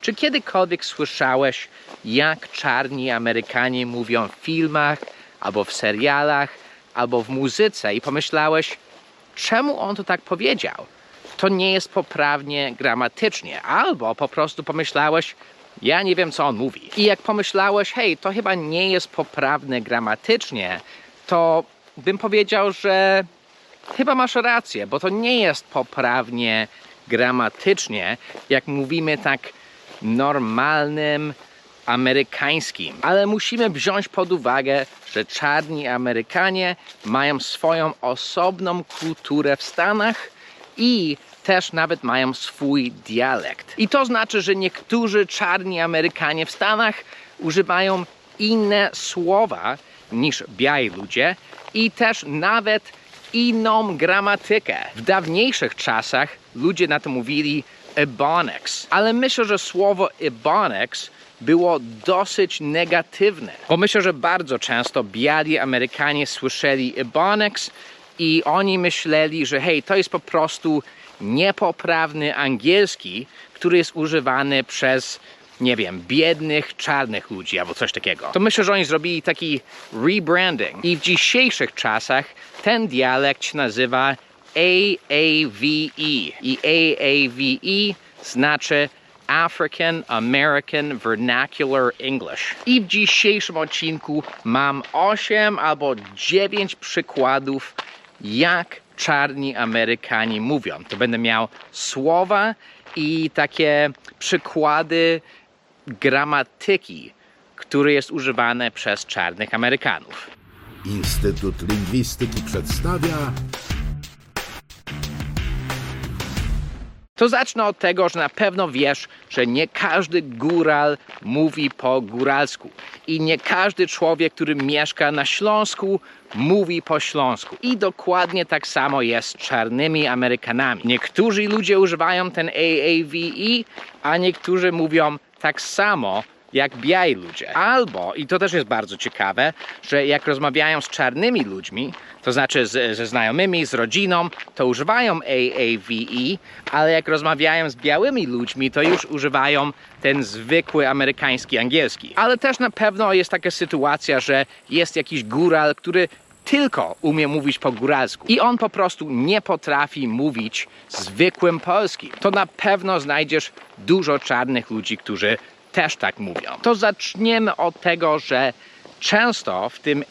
Czy kiedykolwiek słyszałeś, jak czarni Amerykanie mówią w filmach, albo w serialach, albo w muzyce i pomyślałeś, czemu on to tak powiedział? To nie jest poprawnie gramatycznie. Albo po prostu pomyślałeś, ja nie wiem, co on mówi. I jak pomyślałeś, hej, to chyba nie jest poprawne gramatycznie, to bym powiedział, że chyba masz rację, bo to nie jest poprawnie gramatycznie, jak mówimy tak normalnym amerykańskim. Ale musimy wziąć pod uwagę, że czarni Amerykanie mają swoją osobną kulturę w Stanach i też nawet mają swój dialekt. I to znaczy, że niektórzy czarni Amerykanie w Stanach używają inne słowa niż biali ludzie i też nawet inną gramatykę. W dawniejszych czasach ludzie na to mówili ebonics, ale myślę, że słowo ebonics było dosyć negatywne, bo myślę, że bardzo często biali Amerykanie słyszeli ebonics i oni myśleli, że hej, to jest po prostu niepoprawny angielski, który jest używany przez, nie wiem, biednych, czarnych ludzi albo coś takiego. To myślę, że oni zrobili taki rebranding. I w dzisiejszych czasach ten dialekt się nazywa AAVE. I AAVE znaczy African American Vernacular English. I w dzisiejszym odcinku mam 8 albo 9 przykładów, jak czarni Amerykanie mówią. To będę miał słowa i takie przykłady gramatyki, które jest używane przez czarnych Amerykanów. Instytut Lingwistyki przedstawia... To zacznę od tego, że na pewno wiesz, że nie każdy góral mówi po góralsku. I nie każdy człowiek, który mieszka na Śląsku, mówi po śląsku. I dokładnie tak samo jest z czarnymi Amerykanami. Niektórzy ludzie używają ten AAVE, a niektórzy mówią tak samo jak biali ludzie. Albo, i to też jest bardzo ciekawe, że jak rozmawiają z czarnymi ludźmi, to znaczy ze znajomymi, z rodziną, to używają AAVE, ale jak rozmawiają z białymi ludźmi, to już używają ten zwykły amerykański angielski. Ale też na pewno jest taka sytuacja, że jest jakiś góral, który tylko umie mówić po góralsku i on po prostu nie potrafi mówić zwykłym polskim. To na pewno znajdziesz dużo czarnych ludzi, którzy też tak mówią. To zaczniemy od tego, że często w tym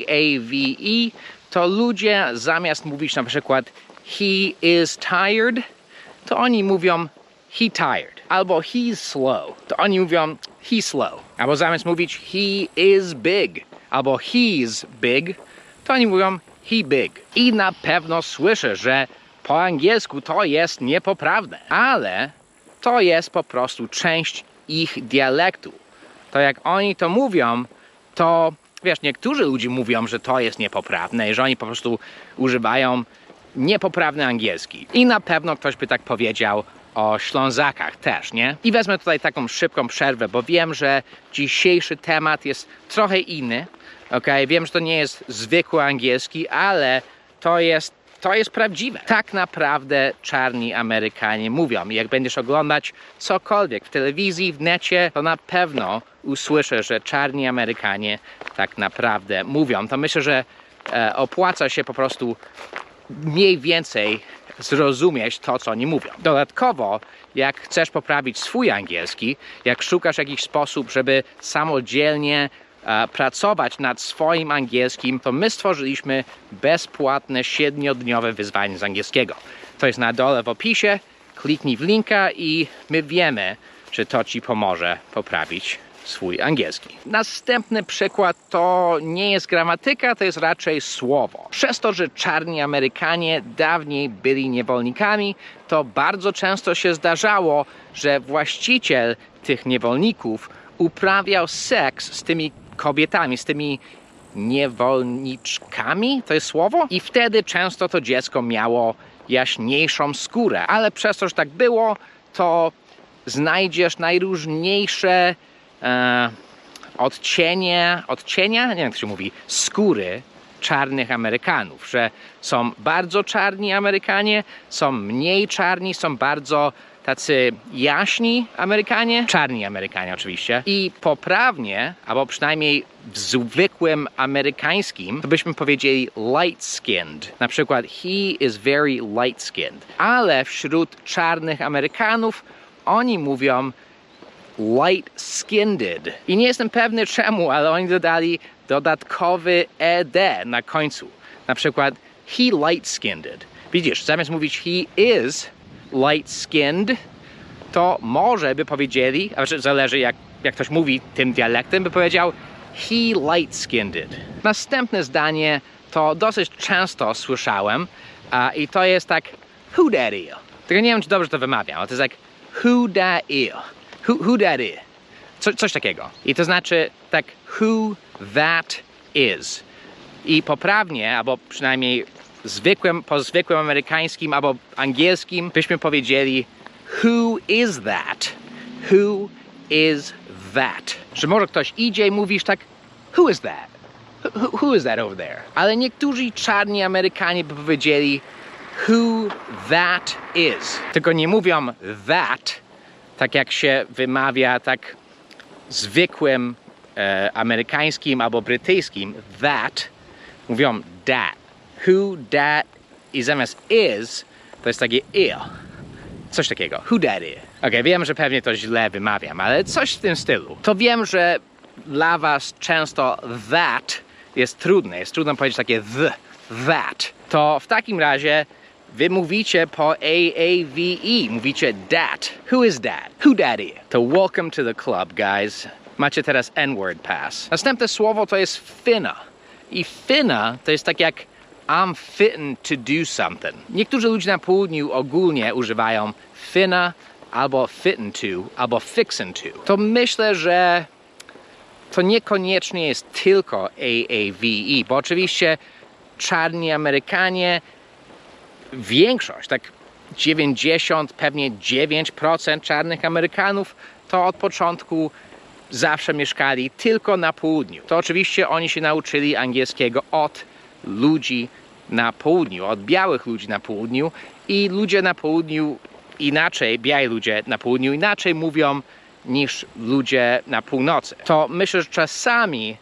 AAVE to ludzie zamiast mówić na przykład he is tired, to oni mówią he tired. Albo he's slow, to oni mówią he's slow. Albo zamiast mówić he is big, albo he's big, to oni mówią he big. I na pewno słyszę, że po angielsku to jest niepoprawne, ale to jest po prostu część ich dialektu. To jak oni to mówią, to wiesz, niektórzy ludzie mówią, że to jest niepoprawne i że oni po prostu używają niepoprawny angielski. I na pewno ktoś by tak powiedział o Ślązakach też, nie? I wezmę tutaj taką szybką przerwę, bo wiem, że dzisiejszy temat jest trochę inny. Okay? Wiem, że to nie jest zwykły angielski, ale to jest prawdziwe. Tak naprawdę czarni Amerykanie mówią. I jak będziesz oglądać cokolwiek w telewizji, w necie, to na pewno usłyszysz, że czarni Amerykanie tak naprawdę mówią. To myślę, że opłaca się po prostu mniej więcej zrozumieć to, co oni mówią. Dodatkowo, jak chcesz poprawić swój angielski, jak szukasz jakiś sposób, żeby samodzielnie pracować nad swoim angielskim, to my stworzyliśmy bezpłatne 7-dniowe wyzwanie z angielskiego. To jest na dole w opisie, kliknij w linka i my wiemy, czy to ci pomoże poprawić swój angielski. Następny przykład to nie jest gramatyka, to jest raczej słowo. Przez to, że czarni Amerykanie dawniej byli niewolnikami, to bardzo często się zdarzało, że właściciel tych niewolników uprawiał seks z tymi kobietami, z tymi niewolniczkami, to jest słowo? I wtedy często to dziecko miało jaśniejszą skórę, ale przez to, że tak było, to znajdziesz najróżniejsze odcienia, nie wiem jak to się mówi, skóry czarnych Amerykanów, że są bardzo czarni Amerykanie, są mniej czarni, są bardzo tacy jaśni Amerykanie, czarni Amerykanie oczywiście. I poprawnie, albo przynajmniej w zwykłym amerykańskim, to byśmy powiedzieli light-skinned. Na przykład, he is very light-skinned. Ale wśród czarnych Amerykanów oni mówią light-skinned. I nie jestem pewny czemu, ale oni dodali dodatkowy ed na końcu. Na przykład, he light-skinned. Widzisz, zamiast mówić he is light-skinned, to może by powiedzieli, a zależy jak ktoś mówi tym dialektem, by powiedział he light-skinned. Następne zdanie to dosyć często słyszałem i to jest tak who that is. Tylko nie wiem, czy dobrze to wymawiam, ale to jest tak who that is. Who that is. Coś takiego. I to znaczy tak who that is. I poprawnie, albo przynajmniej po zwykłym amerykańskim albo angielskim byśmy powiedzieli who is that? Who is that? Że może ktoś idzie i mówisz tak who is that? Who is that over there? Ale niektórzy czarni Amerykanie by powiedzieli who that is. Tylko nie mówią that, tak jak się wymawia tak zwykłym amerykańskim albo brytyjskim that. Mówią that. Who that i zamiast is to jest takie coś takiego. Who that is. Okej, wiem, że pewnie to źle wymawiam, ale coś w tym stylu. To wiem, że dla was często that jest trudne. Jest trudno powiedzieć takie that. To w takim razie wy mówicie po AAVE. Mówicie that. Who is that? Who that is? To welcome to the club, guys. Macie teraz N-word pass. Następne słowo to jest finna. I finna to jest tak jak I'm fitting to do something. Niektórzy ludzie na południu ogólnie używają finna, albo fitting to, albo fixing to. To myślę, że to niekoniecznie jest tylko AAVE, bo oczywiście czarni Amerykanie, większość, tak 90, pewnie 9% czarnych Amerykanów, to od początku zawsze mieszkali tylko na południu. To oczywiście oni się nauczyli angielskiego od ludzi na południu, od białych ludzi na południu i ludzie na południu inaczej, biali ludzie na południu inaczej mówią niż ludzie na północy. To myślę, że czasami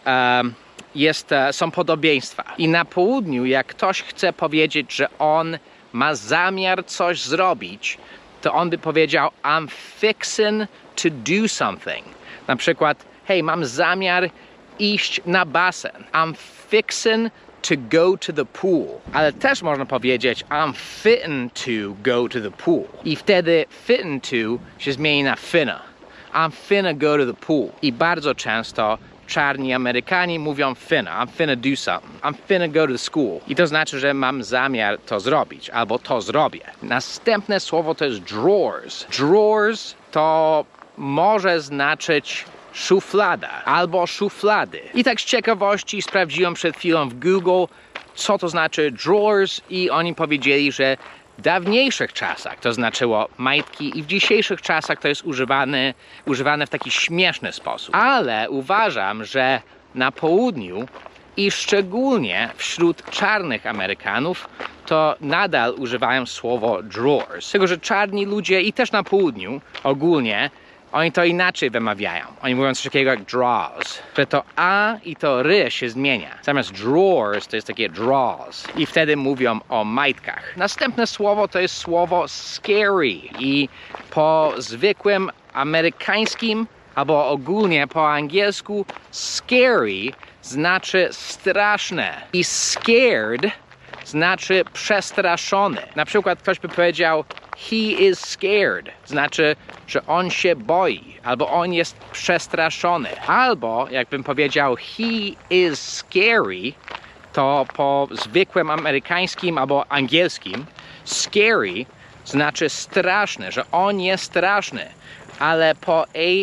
są podobieństwa. I na południu, jak ktoś chce powiedzieć, że on ma zamiar coś zrobić, to on by powiedział I'm fixing to do something. Na przykład, hej, mam zamiar iść na basen. I'm fixing to go to the pool. Ale też można powiedzieć I'm fitting to go to the pool. I wtedy fitting to się zmieni na finna. I'm finna go to the pool. I bardzo często czarni Amerykanie mówią finna. I'm finna do something. I'm finna go to school. I to znaczy, że mam zamiar to zrobić, albo to zrobię. Następne słowo to jest drawers. Drawers to może znaczyć szuflada albo szuflady. I tak z ciekawości sprawdziłem przed chwilą w Google, co to znaczy drawers i oni powiedzieli, że w dawniejszych czasach to znaczyło majtki i w dzisiejszych czasach to jest używane w taki śmieszny sposób. Ale uważam, że na południu i szczególnie wśród czarnych Amerykanów to nadal używają słowo drawers. Tylko, że czarni ludzie i też na południu ogólnie oni to inaczej wymawiają. Oni mówią coś takiego jak draws. Że to a i to ry się zmienia. Zamiast drawers to jest takie draws. I wtedy mówią o majtkach. Następne słowo to jest słowo scary. I po zwykłym amerykańskim albo ogólnie po angielsku scary znaczy straszne. I scared znaczy przestraszony. Na przykład ktoś by powiedział he is scared. Znaczy, że on się boi. Albo on jest przestraszony. Albo, jakbym powiedział he is scary, to po zwykłym amerykańskim albo angielskim scary znaczy straszny, że on jest straszny. Ale po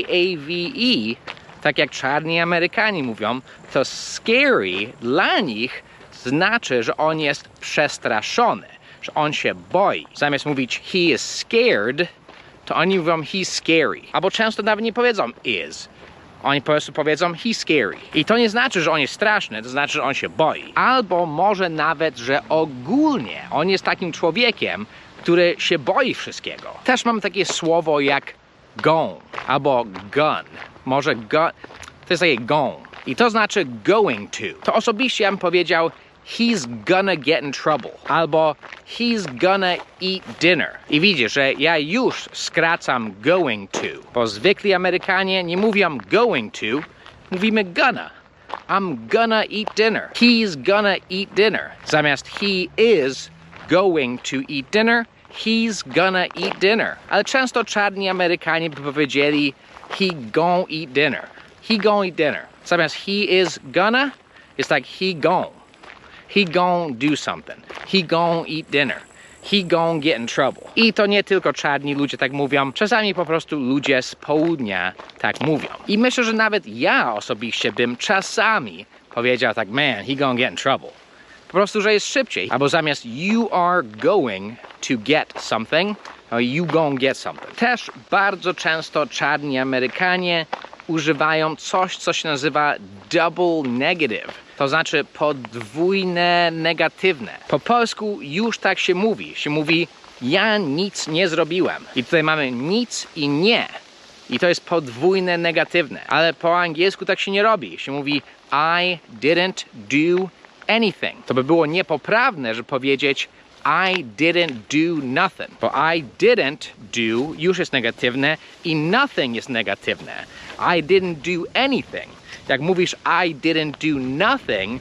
AAVE, tak jak czarni Amerykanie mówią, to scary dla nich znaczy, że on jest przestraszony, że on się boi. Zamiast mówić he is scared, to oni mówią he's scary. Albo często nawet nie powiedzą is. Oni po prostu powiedzą he's scary. I to nie znaczy, że on jest straszny, to znaczy, że on się boi. Albo może nawet, że ogólnie on jest takim człowiekiem, który się boi wszystkiego. Też mam takie słowo jak gone albo gun. Może gun, to jest takie gone. I to znaczy going to. To osobiście ja bym powiedział he's gonna get in trouble albo he's gonna eat dinner. I widzisz, że ja już skracam going to, bo zwykli Amerykanie nie mówią going to, mówimy gonna. I'm gonna eat dinner. He's gonna eat dinner. Zamiast he is going to eat dinner, he's gonna eat dinner. Ale często czarni Amerykanie by powiedzieli he gon' eat dinner. He gon' eat dinner. Zamiast he is gonna, it's like he gon'. He gon' do something. He gon' eat dinner. He gon' get in trouble. I to nie tylko czarni ludzie tak mówią, czasami po prostu ludzie z południa tak mówią. I myślę, że nawet ja osobiście bym czasami powiedział tak, man, he gon' get in trouble. Po prostu, że jest szybciej. Albo zamiast you are going to get something, you gon' get something. Też bardzo często czarni Amerykanie używają coś, co się nazywa double negative. To znaczy podwójne negatywne. Po polsku już tak się mówi. Się mówi ja nic nie zrobiłem. I tutaj mamy nic i nie. I to jest podwójne negatywne. Ale po angielsku tak się nie robi. Się mówi I didn't do anything. To by było niepoprawne, że powiedzieć I didn't do nothing. Bo I didn't do już jest negatywne i nothing jest negatywne. I didn't do anything. Jak mówisz I didn't do nothing,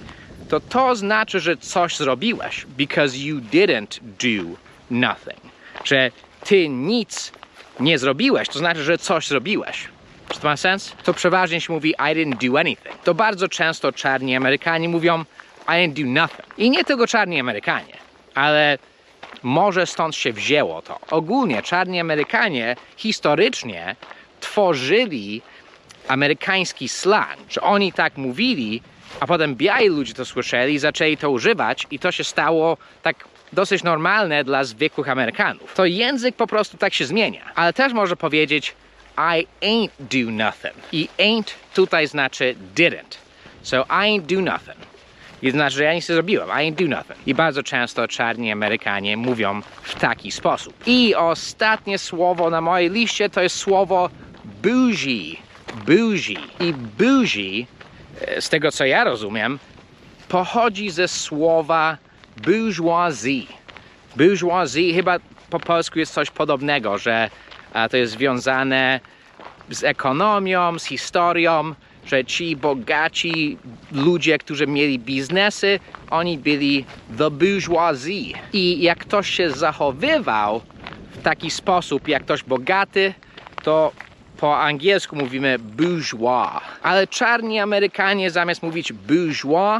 to znaczy, że coś zrobiłeś. Because you didn't do nothing. Że ty nic nie zrobiłeś, to znaczy, że coś zrobiłeś. Czy to ma sens? To przeważnie się mówi I didn't do anything. To bardzo często czarni Amerykanie mówią I didn't do nothing. I nie tylko czarni Amerykanie, ale może stąd się wzięło to. Ogólnie czarni Amerykanie historycznie tworzyli amerykański slang, że oni tak mówili, a potem biali ludzie to słyszeli, zaczęli to używać i to się stało tak dosyć normalne dla zwykłych Amerykanów. To język po prostu tak się zmienia. Ale też może powiedzieć I ain't do nothing. I ain't tutaj znaczy didn't. So I ain't do nothing. I to znaczy, że ja nic nie zrobiłem. I ain't do nothing. I bardzo często czarni Amerykanie mówią w taki sposób. I ostatnie słowo na mojej liście to jest słowo bougie. Bougie. I bougie, z tego co ja rozumiem, pochodzi ze słowa bourgeoisie. Bourgeoisie chyba po polsku jest coś podobnego, że to jest związane z ekonomią, z historią, że ci bogaci ludzie, którzy mieli biznesy, oni byli the bourgeoisie. I jak ktoś się zachowywał w taki sposób, jak ktoś bogaty, to po angielsku mówimy bourgeois. Ale czarni Amerykanie zamiast mówić bourgeois,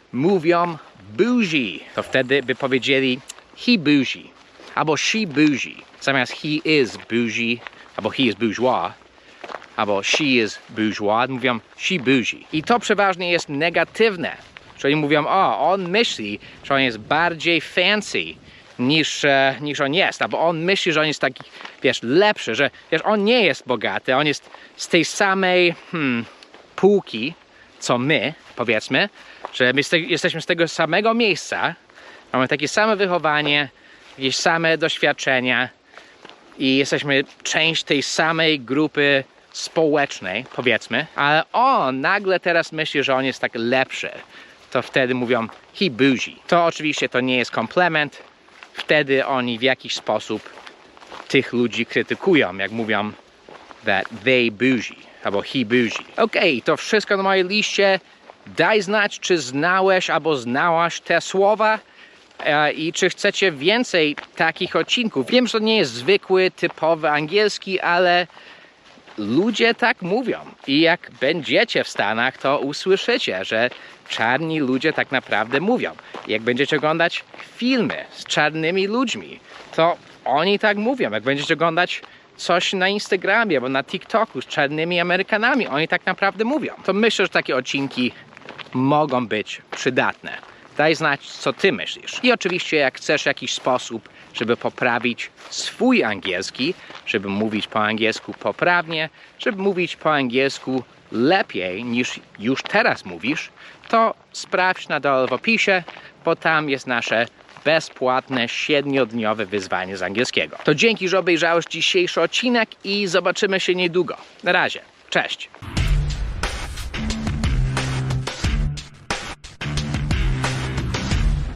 mówią bougie. To wtedy by powiedzieli he bougie, albo she bougie. Zamiast he is bougie, albo he is bourgeois, albo she is bourgeois, mówią she bougie. I to przeważnie jest negatywne. Czyli mówią, o, on myśli, że on jest bardziej fancy niż on jest, albo on myśli, że on jest taki, wiesz, lepszy, że wiesz, on nie jest bogaty, on jest z tej samej półki, co my, powiedzmy, że my jesteśmy z tego samego miejsca, mamy takie same wychowanie, jakieś same doświadczenia i jesteśmy część tej samej grupy społecznej, powiedzmy, ale on nagle teraz myśli, że on jest tak lepszy, to wtedy mówią he bougie. To oczywiście to nie jest komplement, wtedy oni w jakiś sposób tych ludzi krytykują, jak mówią that they bougie, albo he bougie. Okej, to wszystko na mojej liście. Daj znać, czy znałeś albo znałaś te słowa i czy chcecie więcej takich odcinków. Wiem, że to nie jest zwykły, typowy angielski, ale ludzie tak mówią. I jak będziecie w Stanach, to usłyszycie, że czarni ludzie tak naprawdę mówią. Jak będziecie oglądać filmy z czarnymi ludźmi, to oni tak mówią. Jak będziecie oglądać coś na Instagramie albo na TikToku z czarnymi Amerykanami, oni tak naprawdę mówią. To myślę, że takie odcinki mogą być przydatne. Daj znać, co ty myślisz. I oczywiście, jak chcesz jakiś sposób, żeby poprawić swój angielski, żeby mówić po angielsku poprawnie, żeby mówić po angielsku lepiej niż już teraz mówisz, to sprawdź na dole w opisie, bo tam jest nasze bezpłatne 7-dniowe wyzwanie z angielskiego. To dzięki, że obejrzałeś dzisiejszy odcinek i zobaczymy się niedługo. Na razie, cześć!